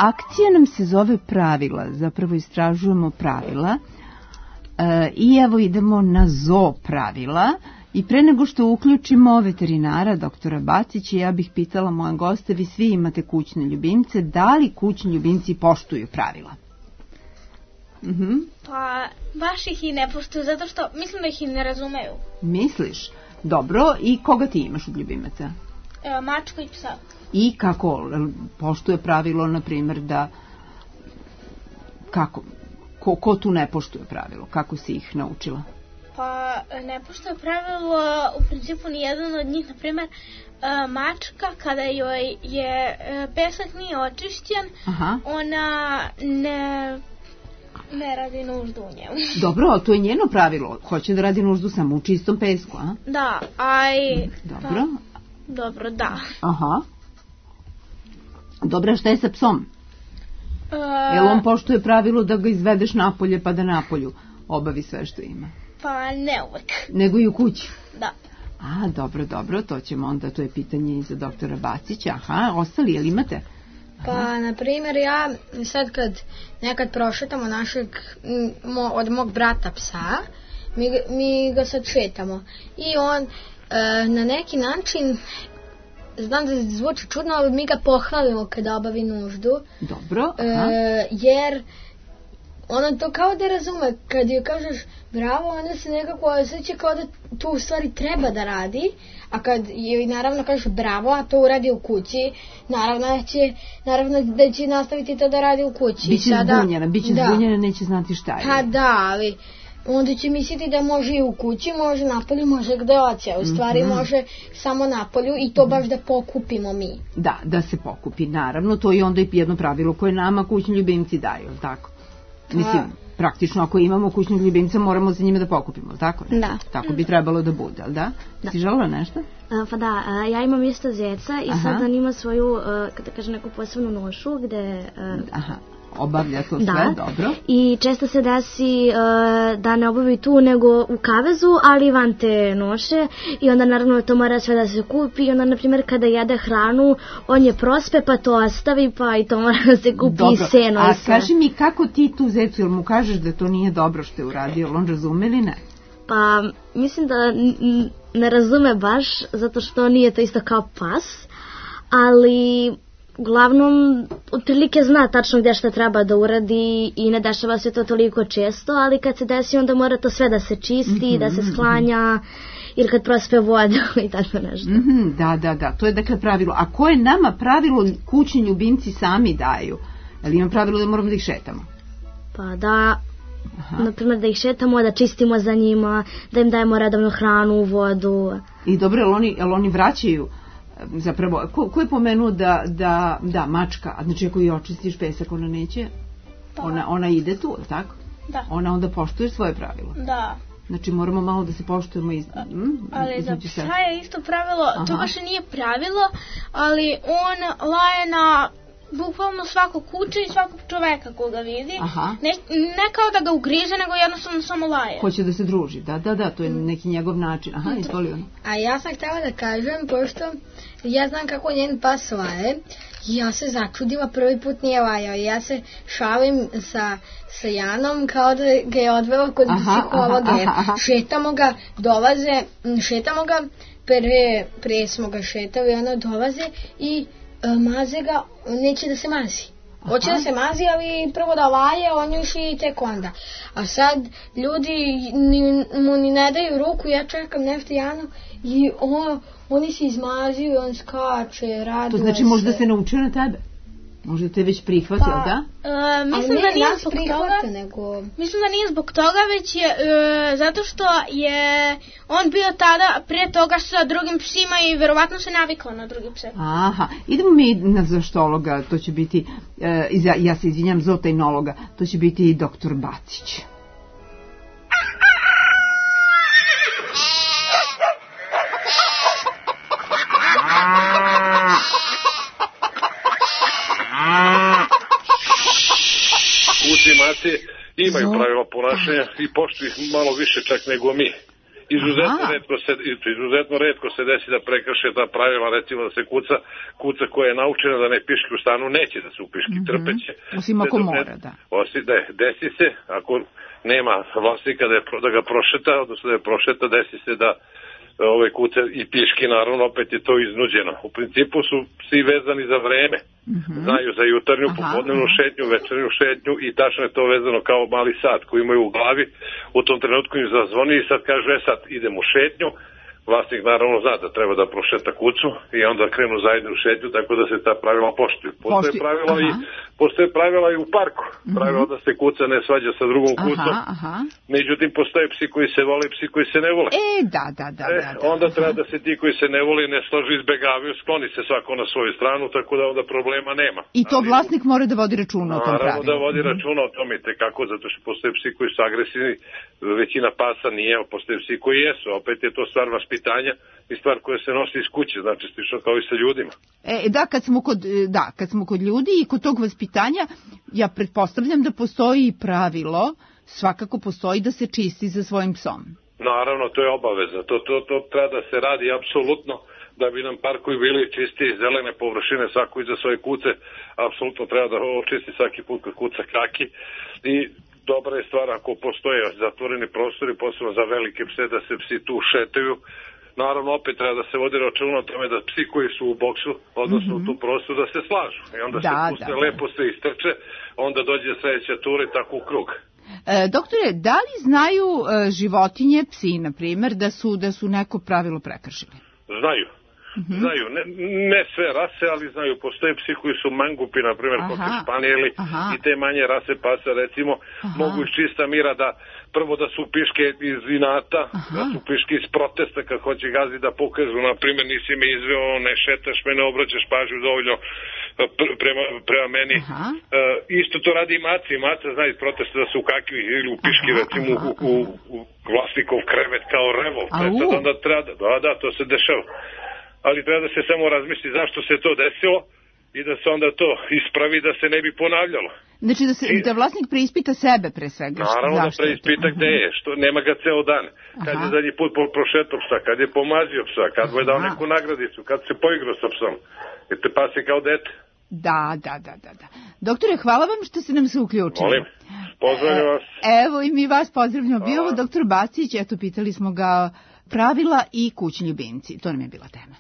akcija nam se zove pravila, zapravo istražujemo pravila i evo idemo na zoo pravila. I pre nego što uključimo veterinara, doktora Bacića, ja bih pitala moje goste, vi svi imate kućne ljubimce, da li kućni ljubimci poštuju pravila? Pa baš ih i ne poštuju, zato što mislim da ih i ne razumeju. Misliš? Dobro, i koga ti imaš od ljubimaca? Mačku i psa. I kako poštuje pravilo, na primjer, da... Kako? Ko tu ne poštuje pravilo? Kako si ih naučila? Pa ne poštuje pravilo, u principu ni jedan od njih, na primjer, mačka, kada joj je pesak nije očišćen, ona ne radi nuždu u njemu. Dobro, ali to je njeno pravilo. Hoće da radi nuždu samo u čistom pesku, a? Da, Dobro. Dobro, da. Aha. Dobro, šta je sa psom? Jel on poštuje pravilo da ga izvedeš napolje pa da napolju obavi sve što ima? Pa ne uvek. Nego i u kući? Da. A, dobro, to ćemo onda, to je pitanje i za doktora Bacića. Aha, ostali, jel imate? Pa, na primjer, ja sad kad nekad prošetamo od mog brata psa, mi ga sad šetamo. I on na neki način, znam da zvuči čudno, ali mi ga pohvalimo kada obavi nuždu. Dobro. Jer ona to kao da razume, kad joj kažeš bravo, ona se nekako osjeća kao da to u stvari treba da radi, a kad joj naravno kažeš bravo, a to uradi u kući, naravno da će nastaviti to da radi u kući. Biće zbunjena, neće znati šta je. Pa da, ali onda će misliti da može i u kući, može napolju, može gde hoće, u stvari može samo napolju i to baš da pokupimo mi. Da se pokupi, naravno, to je onda i jedno pravilo koje nama kućni ljubimci daju, tako? Mislim, praktično ako imamo kućnog ljubimca moramo za njime da pokupimo, tako? Da. Tako bi trebalo da bude, ali da? Si želela nešto? Pa da, ja imam isto zeca i sad on ima svoju, kada kaže, neku posebnu nošu gde... obavlja to sve, dobro. I često se desi da ne obavi tu nego u kavezu, ali van te noše i onda naravno to mora sve da se kupi i onda na primjer kada jede hranu on je prospe pa to ostavi pa i to mora da se kupi i seno. A kaži mi kako ti tu zecu, jel mu kažeš da to nije dobro što je uradio, on razume ili ne? Pa mislim da ne razume baš zato što nije to isto kao pas, ali... Uglavnom, otprilike zna tačno gdje šta treba da uradi i ne dešava se to toliko često, ali kad se desi onda mora to sve da se čisti, da se sklanja ili kad prospe vodu i tako nešto. Da, to je dakle pravilo. A koje nama pravilo kućni ljubimci sami daju? Ali ima pravilo da moramo da ih šetamo? Pa da, na primjer da ih šetamo, da čistimo za njima, da im dajemo redovnu hranu, vodu. I dobro, jel oni vraćaju? Zapravo, ko je pomenuo da mačka, znači ako i očistiš pesak, ona neće, ona ide tu, tako? Da. Ona onda poštuje svoje pravilo. Da. Znači moramo malo da se poštujemo ali za psa je isto pravilo, to baš nije pravilo, ali on laje na bukvalno svakog kuće i svakog čoveka koga vidi. Ne kao da ga ugrize, nego jednostavno samo laje. Hoće da se druži, da, to je neki njegov način. Izvoli on. A ja sam htjela da kažem, pošto ja znam kako njen pas laje, ja se začudila, prvi put nije lajao. Ja se šalim sa Janom kao da ga je odvela kod psihologa. Šetamo ga, pre smo ga šetali, ono dolaze i maze ga, neće da se mazi. Hoće da se mazi, ali prvo da laje, on još i tek onda. A sad ljudi mu ni ne daju ruku, ja čekam nešto Janu i oni se izmaziju, on skače, raduje se. To znači možda se naučio na tebe? Možda te već prihvatio, da? Mislim da nije zbog toga. Mislim da nije zbog toga, već je zato što je on bio tada prije toga sa drugim psima i verovatno se navikao na druge pse. Aha, idemo mi na zoštologa, to će biti, ja se izvinjam, zootehnologa, to će biti doktor Bacić. Uzimati imaju pravila ponašanja i poštuju ih malo više čak nego mi. Izuzetno retko se desi da prekrše ta pravila, recimo da se kuca koja je naučena da ne piški u stanu, neće da se upiški, trpeće. Osim ako mora, da. Desi se, ako nema vlasnika da ga prošeta, odnosno da je prošeta, desi se da ove kuce i piški, naravno, opet je to iznuđeno. U principu su svi vezani za vreme. Znaju za jutarnju, popodnevnu šetnju, večernju šetnju i tačno je to vezano kao mali sat koji imaju u glavi. U tom trenutku im zazvoni i sad kažu, sad idem u šetnju. Vlasnik naravno zna da treba da prošeta kucu i onda krenu zajedno u šetnju, tako da se ta pravila poštuju. Postoje pravila i u parku. Pravila da se kuca ne svađa sa drugom kucom. Međutim, postoje psi koji se vole i psi koji se ne vole. Onda treba da se ti koji se ne vole ne složi, izbegavaju, skloni se svako na svoju stranu, tako da onda problema nema. I to vlasnik mora da vodi računa o tom pravilu. Naravno da vodi računa o tome, kako, zato što postoje psi koji su agresivni, većina pasa nije, postoje psi koji jesu, opet je to stvar vaspitanja i stvar koja se nosi iz kuće, znači slično kao i sa ljudima. Kad smo kod ljudi i kod tog vaspitanja, ja pretpostavljam da postoji pravilo, svakako postoji da se čisti za svojim psom. Naravno, to je obaveza, to treba da se radi apsolutno, da bi nam parkovi bili čisti, zelene površine, svako iza svoje kuce, apsolutno treba da očisti svaki put kad kuca kaki i dobra je stvar ako postoje zatvoreni prostori, posebno za velike pse, da se psi tu šetaju. Naravno, opet treba da se vodi računa o tome da psi koji su u boksu, odnosno u tu prostoru, da se slažu. I onda se puste, lepo se istrče, onda dođe sledeća tura i tako u krug. Doktore, da li znaju životinje, psi, na primjer, da su neko pravilo prekršili? Znaju. Znaju, ne sve rase, ali znaju, postoje psi koji su mangupi, na primjer, koke španijeli i te manje rase pasa, recimo, mogu iz čista mira da, prvo da su piške iz inata, da su piške iz protesta, kad hoće gazi da pokažu, na primjer, nisi me izveo, ne šetaš me, ne obraćaš pažnju dovoljno prema meni. Isto to radi i maca, i maca zna iz protesta da su u kakvi ili u piški, recimo, u vlasnikov krevet kao revolt, onda treba da, to se dešava. Ali treba da se samo razmisli zašto se to desilo i da se onda to ispravi da se ne bi ponavljalo. Znači da vlasnik preispita sebe pre svega. Naravno da preispita gde je, što nema ga ceo dan. Kad je zadnji put prošetao psa, kad je pomazio psa, kad mu je dao neku nagradicu, kad se poigrao sa psom. Jer te pas je kao dete. Da. Doktore, hvala vam što ste nam se uključili. Molim, pozdravljam vas. Evo i mi vas pozdravljamo. Bio ovo doktor Bacić, eto pitali smo ga pravila i kućni ljubimci. To nam je bila tema.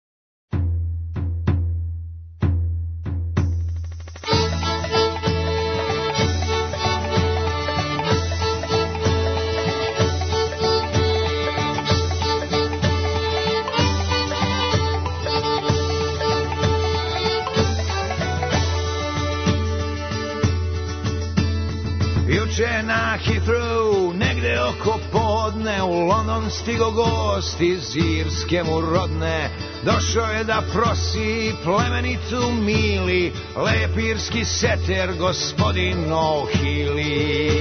Juče na Heathrow, negde oko podne, u London stigo gost iz Irske mu rodne. Došao je da prosi plemenicu mili, lep irski seter, gospodin O'Healy.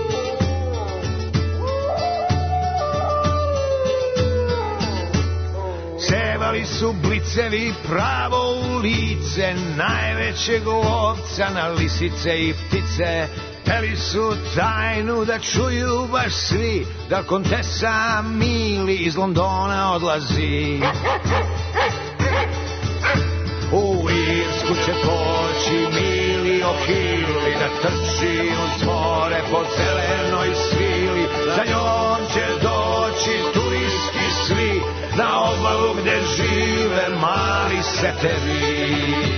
Sevali su blicevi pravo u lice, najvećeg lovca na lisice i ptice. Hteli su tajnu da čuju baš svi, da kontesa Mili iz Londona odlazi. U Irsku će poći Mili O'Healy, da trči uz more po zelenoj svili. Za njom će doći turisti svi, na obalu gde žive mali seteri.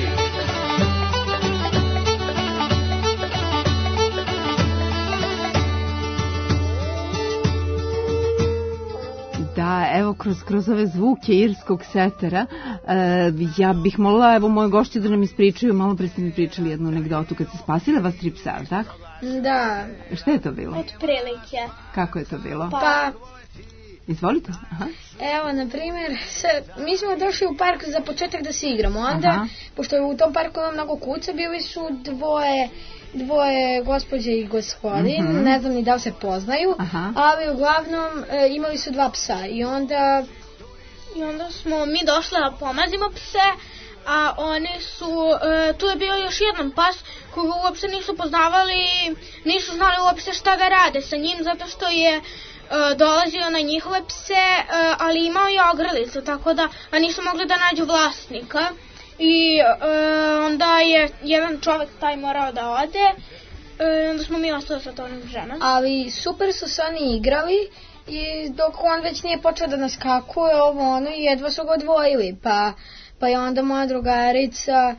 Da, evo, kroz ove zvuke irskog setera, ja bih molila, evo, moje gošće da nam ispričaju, malo pre ste mi pričali jednu anegdotu kad ste spasile vas 3 psa, tako? Da. Šta je to bilo? Od prilike. Kako je to bilo? Pa... Izvolite. Evo, na primjer, mi smo došli u park za početak da se igramo, onda, pošto u tom parku ima mnogo kuca, bili su dvoje gospođe i gospodin, ne znam ni da li se poznaju, ali uglavnom imali su 2 psa i onda smo mi došli da pomazimo pse, a oni su, tu je bio još jedan pas koga uopšte nisu poznavali, nisu znali uopšte šta da rade sa njim, zato što je dolazio na njihove pse, ali imao je ogrlicu, tako da nisu mogli da nađu vlasnika. I onda je jedan čovek taj morao da ode, onda smo mi ostali sa tom ženom. Ali super su se oni igrali i dok on već nije počeo da naskakuje i jedva su ga odvojili, pa je onda moja drugarica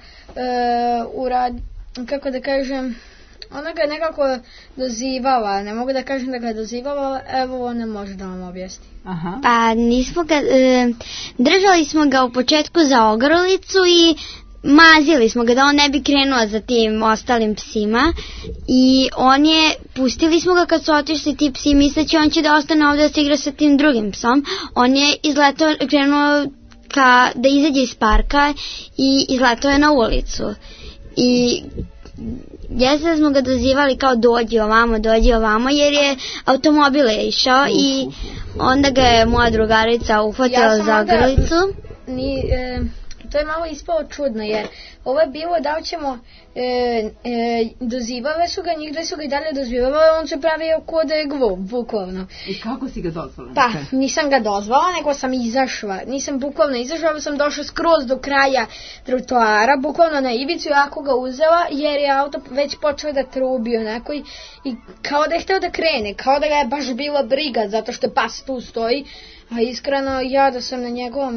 kako da kažem, ona ga je nekako dozivala, ne mogu da kažem da ga je dozivala, evo ona može da vam objasni. Aha. Pa nismo ga, držali smo ga u početku za ogrlicu i mazili smo ga da on ne bi krenuo za tim ostalim psima i pustili smo ga kad su otišli ti psi misleći on će da ostane ovdje da se igra sa tim drugim psom. On je krenuo da izađe iz parka i izletao je na ulicu i jeste smo ga dozivali kao dođi ovamo jer je automobil je išao i onda ga je moja drugarica uhvatila za ogrlicu. To je malo ispalo čudno jer ovo je bilo da ćemo dozivale su ga, njih dve su ga i dalje dozivale, on se pravio ko da je glup, bukvalno. I kako si ga dozvala? Pa, nisam ga dozvala, nego sam izašla. Nisam bukvalno izašla, sam došla skroz do kraja trotoara, bukvalno na ivicu, jako ga uzela jer je auto već počeo da trubi onako i kao da je hteo da krene, kao da ga je baš bila briga zato što pas tu stoji, a iskreno ja da sam na njegovom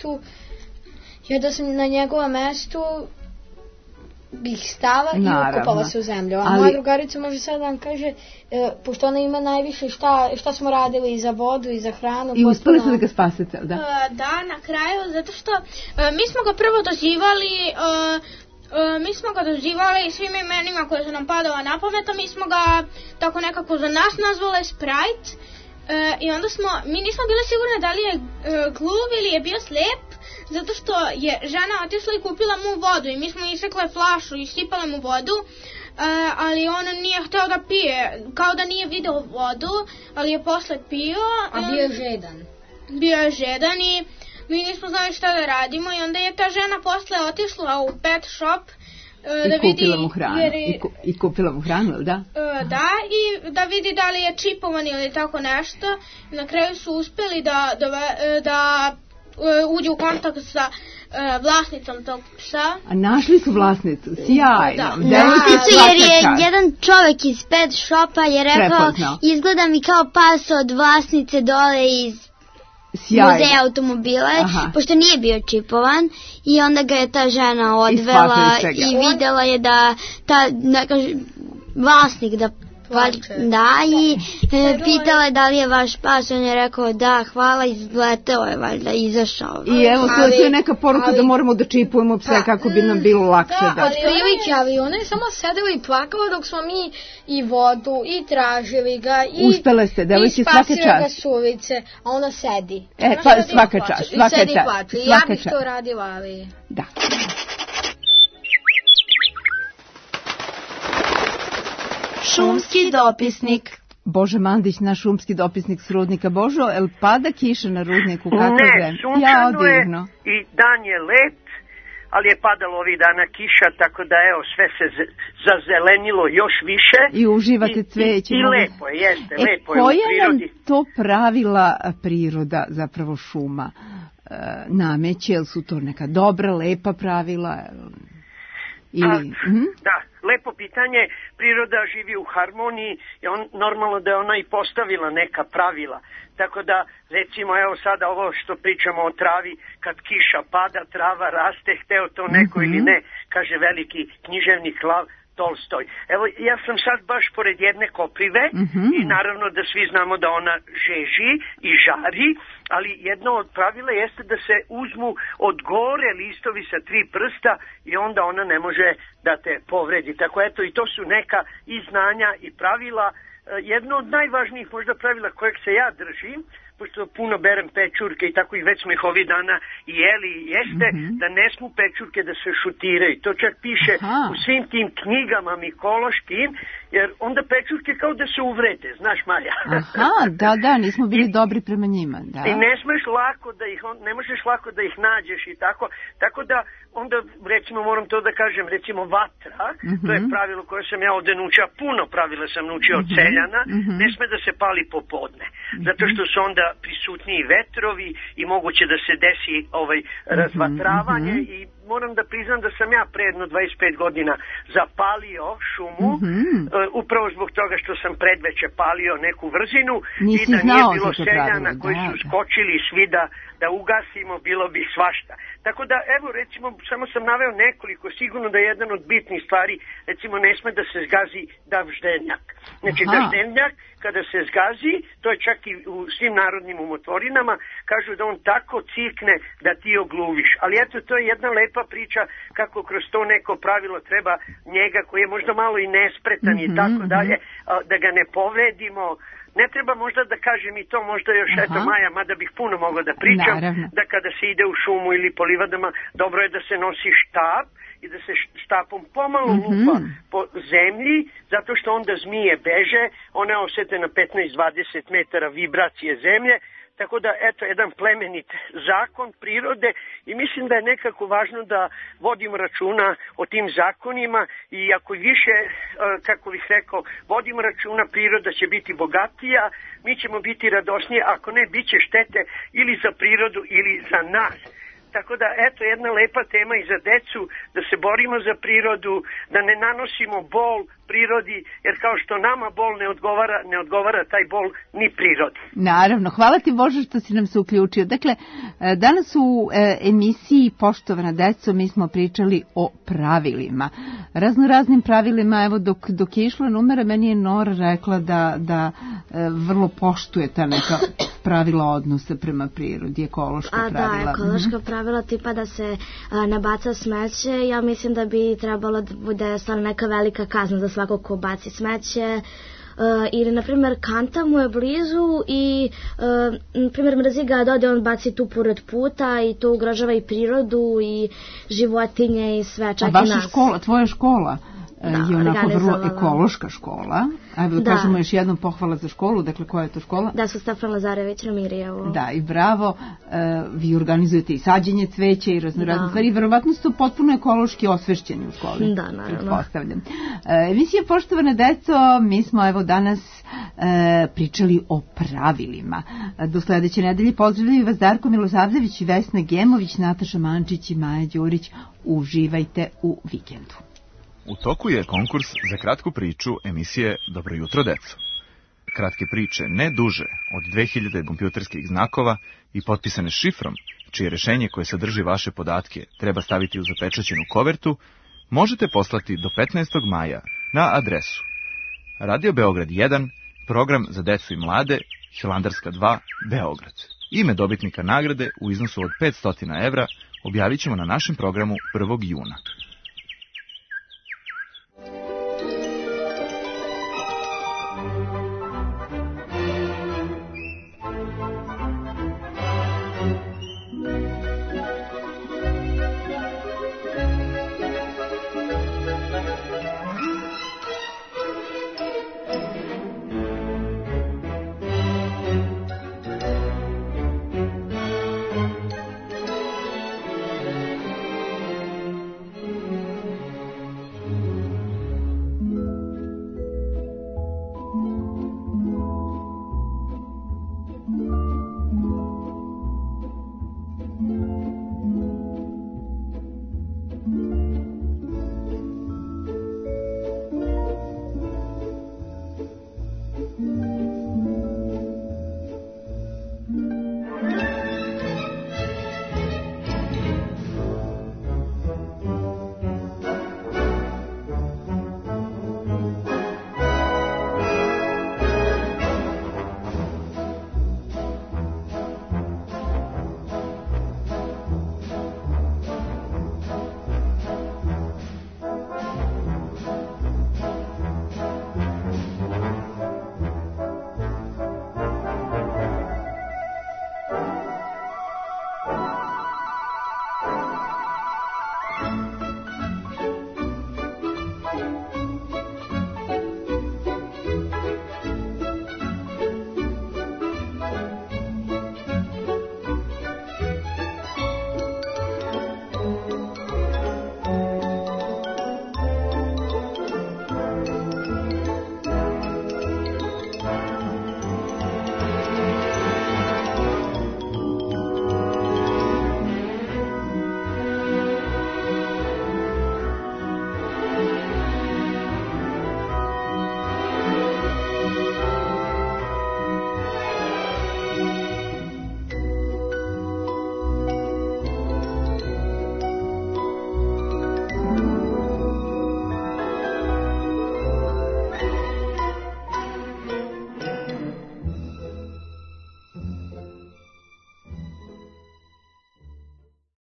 mestu bih stala i ukopala se u zemlju. A moja drugarica može sad da vam kaže, pošto ona ima najviše šta smo radili i za vodu i za hranu. I uspeli ste da ga spasete, da? Da, na kraju, zato što mi smo ga prvo dozivali svim imenima koje su nam padala na pamet, a mi smo ga tako nekako za nas nazvale Sprite. I onda mi nismo bili sigurne da li je gluv ili je bio slijep, zato što je žena otišla i kupila mu vodu i mi smo isekle flašu i sipale mu vodu, ali on nije hteo da pije, kao da nije video vodu, ali je posle pio. A bio je žedan. Bio je žedan i mi nismo znali šta da radimo i onda je ta žena posle otišla u pet shop I kupila mu hranu. I kupila mu hranu, da? Da, i da vidi da li je čipovan ili tako nešto. Na kraju su uspeli da uđe u kontakt sa vlasnicom tog psa. A našli su vlasnicu, sjajno. Našli su jer je jedan čovjek iz pet shopa je rekao, izgleda mi kao pas od vlasnice dole iz muzeja automobila, pošto nije bio čipovan i onda ga je ta žena odvela i videla je da vlasnik i pitala je da li je vaš pas, on je rekao da, hvala, izleteo je valjda, izašao. I evo, to je neka poruka da moramo da čipujemo pse kako bi nam bilo lakše. Da, ali ona je samo sedela i plakala dok smo mi i vodu i tražili ga i uspele ste, devojke, svaka čast. I spasili ga s ulice, a ona sedi. Pa svaka čast, svaka čast. I sedi i plače. Ja bih to radila, ali... Da. Šumski dopisnik. Bože Mandić, naš šumski dopisnik s Rudnika. Božo, el pada kiša na Rudniku? Ne, sunčano je i dan je lep, ali je padalo ovih dana kiša, tako da evo sve se zazelenilo još više. I uživate cveće. I lepo je, jeste, lepo je u prirodi. Koja nam to pravila priroda, zapravo šuma, nameće? Jel su to neka dobra, lepa pravila? Da, lepo pitanje. Priroda živi u harmoniji i normalno da je ona i postavila neka pravila. Tako da, recimo, evo sada ovo što pričamo o travi, kad kiša pada, trava raste, hteo to neko ili ne, kaže veliki književnik Lav Tolstoj. Evo, ja sam sad baš pored jedne koprive i naravno da svi znamo da ona žeži i žari, ali jedno od pravila jeste da se uzmu od gore listovi sa 3 prsta i onda ona ne može da te povredi. Tako eto, i to su neka i znanja i pravila. Jedno od najvažnijih možda pravila kojeg se ja držim, pošto puno berem pečurke i tako i već smo ih ovih dana jeli, jeste da ne smu pečurke da se šutiraju. To čak piše u svim tim knjigama mikološkim, jer onda pečurke kao da se uvrede, znaš Maja. Da, nismo bili dobri prema njima. Da. I ne možeš lako da ih nađeš i tako da onda recimo moram to da kažem, recimo vatra, to je pravilo koje sam ja ovde naučio, puno pravila sam naučio od seljana, ne sme da se pali popodne, zato što su onda prisutniji vetrovi i moguće da se desi razvatravanje i moram da priznam da sam ja pre jedno 25 godina zapalio šumu, upravo zbog toga što sam predveče palio neku vrzinu i da nije bilo seljana koji su skočili svi da ugasimo, bilo bi svašta. Tako da, evo, recimo, samo sam naveo nekoliko, sigurno da je jedan od bitnih stvari, recimo, ne sme da se zgazi daždenjak. Znači, daždenjak, kada se zgazi, to je čak i u svim narodnim umotvorinama, kažu da on tako cikne da ti ogluviš. Ali eto, to je jedna lepa priča kako kroz to neko pravilo treba njega, koji je možda malo i nespretan i tako dalje, da ga ne povredimo. Ne treba možda da kažem i to, možda još eto Maja, mada bih puno mogla da pričam, da kada se ide u šumu ili po livadama, dobro je da se nosi štap i da se štapom pomalo lupa po zemlji, zato što onda zmije beže, one osete na 15-20 metara vibracije zemlje, tako da eto jedan plemenit zakon prirode i mislim da je nekako važno da vodimo računa o tim zakonima i ako više, kako bih rekao, vodimo računa, priroda će biti bogatija, mi ćemo biti radosnije, ako ne, bit će štete ili za prirodu ili za nas. Tako da, eto, jedna lepa tema i za decu, da se borimo za prirodu, da ne nanosimo bol prirodi, jer kao što nama bol ne odgovara taj bol ni prirodi. Naravno, hvala ti Bože što si nam se uključio. Dakle, danas u emisiji Poštovana deco mi smo pričali o pravilima. Raznim pravilima, evo dok je išla numera, meni je Nora rekla da vrlo poštuje ta neka pravila odnosa prema prirodi, ekološka pravila. Da, ekološka pravila, tipa da se ne baca smeće, ja mislim da bi trebalo da bude stvarno neka velika kazna za svako ko baci smeće, ili na primjer kanta mu je blizu i na primjer mrzi ga da ode, on baci tu pored puta i to ugrožava i prirodu i životinje i sve, čak i nas. Vaša škola, tvoja škola je onako vrlo ekološka škola. Ajde da kažemo još jednom pohvala za školu, dakle koja je to škola? Da, su Stefan Lazarević na Mirjevu. Da, i bravo, vi organizujete i sađenje cveća i raznorazne stvari, verovatno ste potpuno ekološki osvešćeni u školi. Da, naravno. Pretpostavljam. Emisija Poštovane deco, mi smo evo danas pričali o pravilima. Do sledeće nedelje pozdravljaju vas Darko Milosavljević, Vesna Gemović, Nataša Mančić i Maja Đurić. Uživajte u vikendu. U toku je konkurs za kratku priču emisije Dobro jutro, deco. Kratke priče ne duže od 2000 kompjuterskih znakova i potpisane šifrom, čije rešenje koje sadrži vaše podatke treba staviti u zapečaćenu kovertu, možete poslati do 15. maja na adresu Radio Beograd 1, program za decu i mlade, Hilandarska 2, Beograd. Ime dobitnika nagrade u iznosu od 500 evra objavit ćemo na našem programu 1. juna.